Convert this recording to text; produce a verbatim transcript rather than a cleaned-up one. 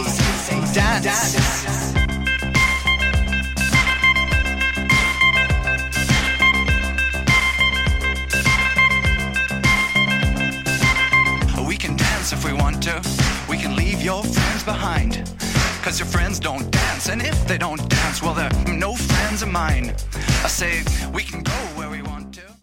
dance. We can dance if we want to. We can leave your friends behind. Cause your friends don't dance. And if they don't dance, well, they're no friends of mine. I say we can go where we want to.